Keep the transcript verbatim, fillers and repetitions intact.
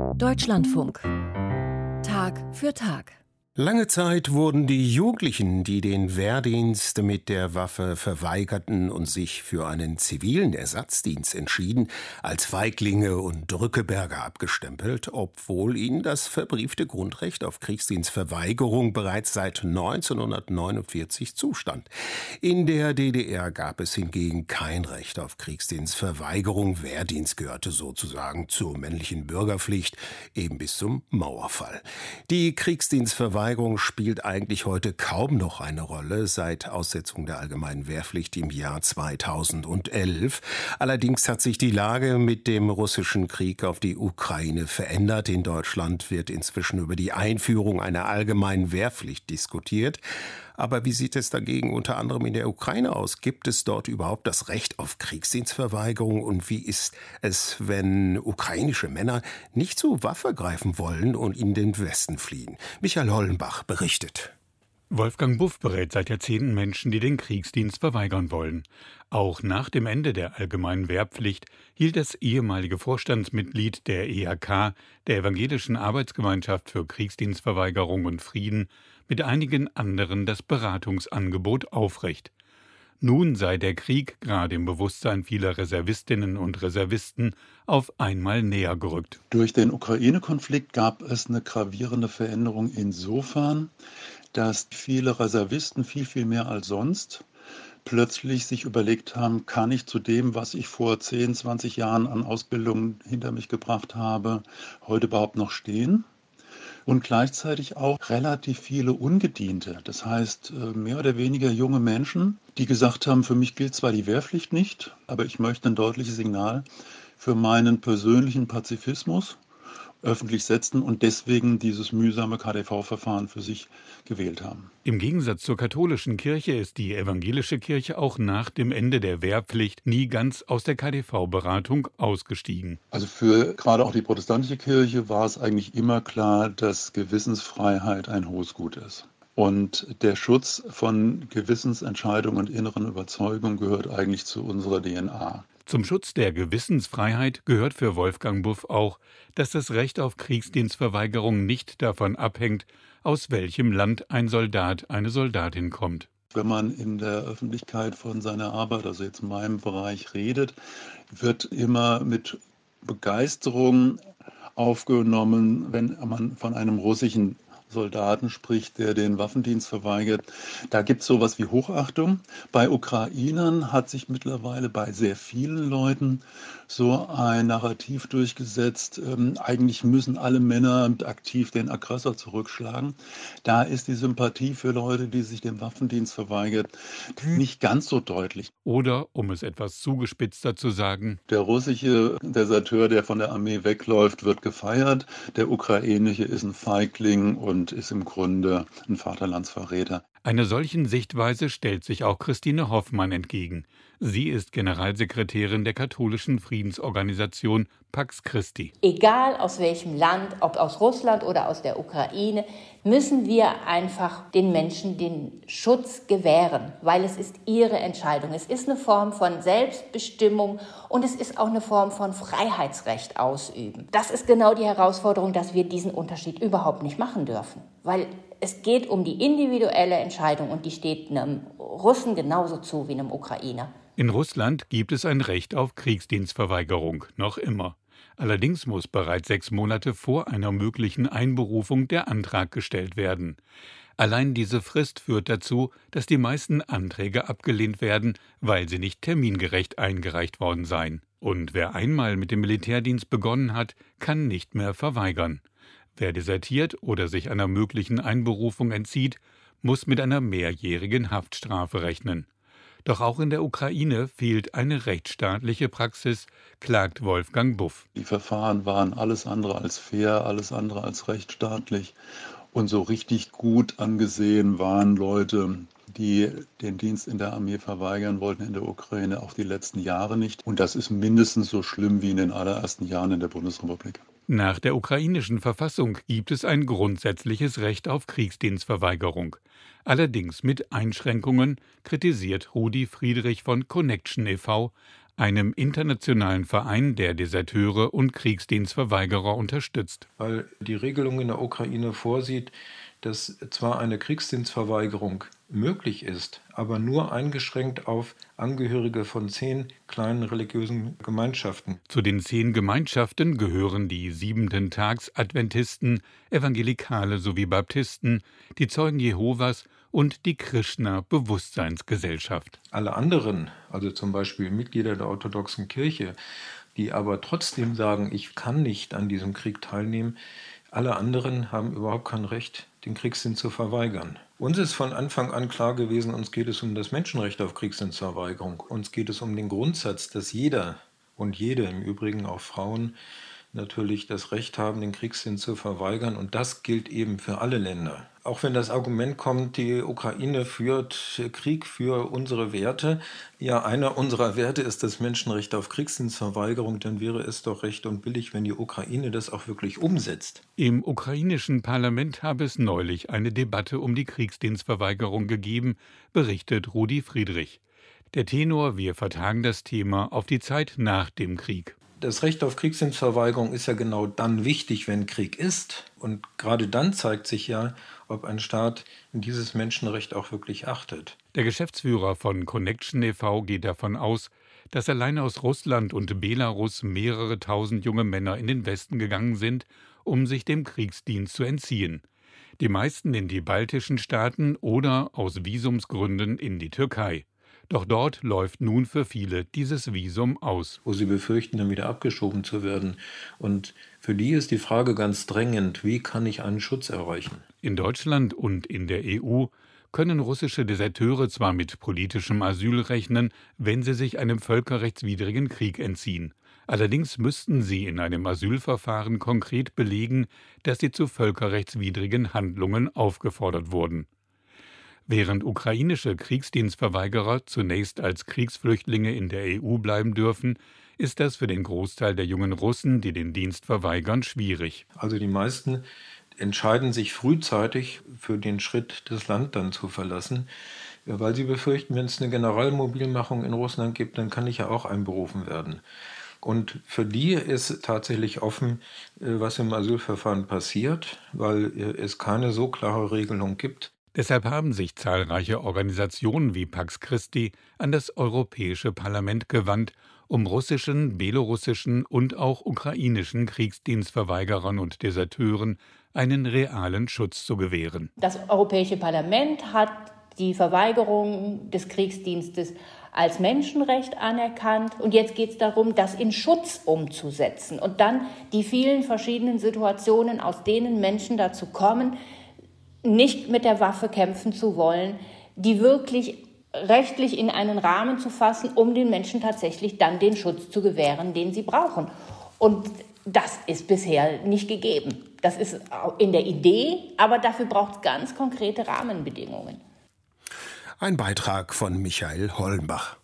Deutschlandfunk. Tag für Tag. Lange Zeit wurden die Jugendlichen, die den Wehrdienst mit der Waffe verweigerten und sich für einen zivilen Ersatzdienst entschieden, als Feiglinge und Drückeberger abgestempelt, obwohl ihnen das verbriefte Grundrecht auf Kriegsdienstverweigerung bereits seit neunzehnhundertneunundvierzig zustand. In der D D R gab es hingegen kein Recht auf Kriegsdienstverweigerung. Wehrdienst gehörte sozusagen zur männlichen Bürgerpflicht, eben bis zum Mauerfall. Die Kriegsdienstverweigerung spielt eigentlich heute kaum noch eine Rolle seit Aussetzung der allgemeinen Wehrpflicht im Jahr zweitausendelf. Allerdings hat sich die Lage mit dem russischen Krieg auf die Ukraine verändert. In Deutschland wird inzwischen über die Einführung einer allgemeinen Wehrpflicht diskutiert. Aber wie sieht es dagegen unter anderem in der Ukraine aus? Gibt es dort überhaupt das Recht auf Kriegsdienstverweigerung? Und wie ist es, wenn ukrainische Männer nicht zur Waffe greifen wollen und in den Westen fliehen? Michael Hollenbach berichtet. Wolfgang Buff berät seit Jahrzehnten Menschen, die den Kriegsdienst verweigern wollen. Auch nach dem Ende der allgemeinen Wehrpflicht hielt das ehemalige Vorstandsmitglied der E A K, der Evangelischen Arbeitsgemeinschaft für Kriegsdienstverweigerung und Frieden, mit einigen anderen das Beratungsangebot aufrecht. Nun sei der Krieg, gerade im Bewusstsein vieler Reservistinnen und Reservisten, auf einmal näher gerückt. Durch den Ukraine-Konflikt gab es eine gravierende Veränderung insofern, dass viele Reservisten viel, viel mehr als sonst plötzlich sich überlegt haben, kann ich zu dem, was ich vor zehn, zwanzig Jahren an Ausbildung hinter mich gebracht habe, heute überhaupt noch stehen? Und gleichzeitig auch relativ viele Ungediente, das heißt mehr oder weniger junge Menschen, die gesagt haben, für mich gilt zwar die Wehrpflicht nicht, aber ich möchte ein deutliches Signal für meinen persönlichen Pazifismus öffentlich setzen und deswegen dieses mühsame K D V-Verfahren für sich gewählt haben. Im Gegensatz zur katholischen Kirche ist die evangelische Kirche auch nach dem Ende der Wehrpflicht nie ganz aus der K D V-Beratung ausgestiegen. Also für gerade auch die protestantische Kirche war es eigentlich immer klar, dass Gewissensfreiheit ein hohes Gut ist. Und der Schutz von Gewissensentscheidungen und inneren Überzeugungen gehört eigentlich zu unserer D N A. Zum Schutz der Gewissensfreiheit gehört für Wolfgang Buff auch, dass das Recht auf Kriegsdienstverweigerung nicht davon abhängt, aus welchem Land ein Soldat, eine Soldatin kommt. Wenn man in der Öffentlichkeit von seiner Arbeit, also jetzt in meinem Bereich, redet, wird immer mit Begeisterung aufgenommen, wenn man von einem russischen Soldaten spricht, der den Waffendienst verweigert. Da gibt es sowas wie Hochachtung. Bei Ukrainern hat sich mittlerweile bei sehr vielen Leuten so ein Narrativ durchgesetzt, ähm, eigentlich müssen alle Männer aktiv den Aggressor zurückschlagen. Da ist die Sympathie für Leute, die sich dem Waffendienst verweigern, nicht ganz so deutlich. Oder, um es etwas zugespitzter zu sagen, der russische Deserteur, der von der Armee wegläuft, wird gefeiert. Der ukrainische ist ein Feigling und ist im Grunde ein Vaterlandsverräter. Einer solchen Sichtweise stellt sich auch Christine Hoffmann entgegen. Sie ist Generalsekretärin der katholischen Friedensorganisation Pax Christi. Egal aus welchem Land, ob aus Russland oder aus der Ukraine, müssen wir einfach den Menschen den Schutz gewähren, weil es ist ihre Entscheidung. Es ist eine Form von Selbstbestimmung und es ist auch eine Form von Freiheitsrecht ausüben. Das ist genau die Herausforderung, dass wir diesen Unterschied überhaupt nicht machen dürfen, weil es geht um die individuelle Entscheidung und die steht einem Russen genauso zu wie einem Ukrainer. In Russland gibt es ein Recht auf Kriegsdienstverweigerung, noch immer. Allerdings muss bereits sechs Monate vor einer möglichen Einberufung der Antrag gestellt werden. Allein diese Frist führt dazu, dass die meisten Anträge abgelehnt werden, weil sie nicht termingerecht eingereicht worden seien. Und wer einmal mit dem Militärdienst begonnen hat, kann nicht mehr verweigern. Wer desertiert oder sich einer möglichen Einberufung entzieht, muss mit einer mehrjährigen Haftstrafe rechnen. Doch auch in der Ukraine fehlt eine rechtsstaatliche Praxis, klagt Wolfgang Buff. Die Verfahren waren alles andere als fair, alles andere als rechtsstaatlich. Und so richtig gut angesehen waren Leute, die den Dienst in der Armee verweigern wollten in der Ukraine, auch die letzten Jahre nicht. Und das ist mindestens so schlimm wie in den allerersten Jahren in der Bundesrepublik. Nach der ukrainischen Verfassung gibt es ein grundsätzliches Recht auf Kriegsdienstverweigerung. Allerdings mit Einschränkungen, kritisiert Rudi Friedrich von Connection e V, einem internationalen Verein, der Deserteure und Kriegsdienstverweigerer unterstützt. Weil die Regelung in der Ukraine vorsieht, dass zwar eine Kriegsdienstverweigerung möglich ist, aber nur eingeschränkt auf Angehörige von zehn kleinen religiösen Gemeinschaften. Zu den zehn Gemeinschaften gehören die Siebenten-Tags-Adventisten, Evangelikale sowie Baptisten, die Zeugen Jehovas und die Krishna-Bewusstseinsgesellschaft. Alle anderen, also zum Beispiel Mitglieder der orthodoxen Kirche, die aber trotzdem sagen, ich kann nicht an diesem Krieg teilnehmen, alle anderen haben überhaupt kein Recht, den Kriegsdienst zu verweigern. Uns ist von Anfang an klar gewesen, uns geht es um das Menschenrecht auf Kriegsdienstverweigerung. Uns geht es um den Grundsatz, dass jeder und jede, im Übrigen auch Frauen, natürlich das Recht haben, den Kriegsdienst zu verweigern. Und das gilt eben für alle Länder. Auch wenn das Argument kommt, die Ukraine führt Krieg für unsere Werte. Ja, einer unserer Werte ist das Menschenrecht auf Kriegsdienstverweigerung. Dann wäre es doch recht und billig, wenn die Ukraine das auch wirklich umsetzt. Im ukrainischen Parlament habe es neulich eine Debatte um die Kriegsdienstverweigerung gegeben, berichtet Rudi Friedrich. Der Tenor: Wir vertagen das Thema auf die Zeit nach dem Krieg. Das Recht auf Kriegsdienstverweigerung ist ja genau dann wichtig, wenn Krieg ist. Und gerade dann zeigt sich ja, ob ein Staat dieses Menschenrecht auch wirklich achtet. Der Geschäftsführer von Connection e V geht davon aus, dass allein aus Russland und Belarus mehrere tausend junge Männer in den Westen gegangen sind, um sich dem Kriegsdienst zu entziehen. Die meisten in die baltischen Staaten oder aus Visumsgründen in die Türkei. Doch dort läuft nun für viele dieses Visum aus. Wo sie befürchten, dann wieder abgeschoben zu werden. Und für die ist die Frage ganz drängend, wie kann ich einen Schutz erreichen? In Deutschland und in der E U können russische Deserteure zwar mit politischem Asyl rechnen, wenn sie sich einem völkerrechtswidrigen Krieg entziehen. Allerdings müssten sie in einem Asylverfahren konkret belegen, dass sie zu völkerrechtswidrigen Handlungen aufgefordert wurden. Während ukrainische Kriegsdienstverweigerer zunächst als Kriegsflüchtlinge in der E U bleiben dürfen, ist das für den Großteil der jungen Russen, die den Dienst verweigern, schwierig. Also die meisten entscheiden sich frühzeitig für den Schritt, das Land dann zu verlassen, weil sie befürchten, wenn es eine Generalmobilmachung in Russland gibt, dann kann ich ja auch einberufen werden. Und für die ist tatsächlich offen, was im Asylverfahren passiert, weil es keine so klare Regelung gibt. Deshalb haben sich zahlreiche Organisationen wie Pax Christi an das Europäische Parlament gewandt, um russischen, belarussischen und auch ukrainischen Kriegsdienstverweigerern und Deserteuren einen realen Schutz zu gewähren. Das Europäische Parlament hat die Verweigerung des Kriegsdienstes als Menschenrecht anerkannt. Und jetzt geht es darum, das in Schutz umzusetzen und dann die vielen verschiedenen Situationen, aus denen Menschen dazu kommen, nicht mit der Waffe kämpfen zu wollen, die wirklich rechtlich in einen Rahmen zu fassen, um den Menschen tatsächlich dann den Schutz zu gewähren, den sie brauchen. Und das ist bisher nicht gegeben. Das ist in der Idee, aber dafür braucht es ganz konkrete Rahmenbedingungen. Ein Beitrag von Michael Hollenbach.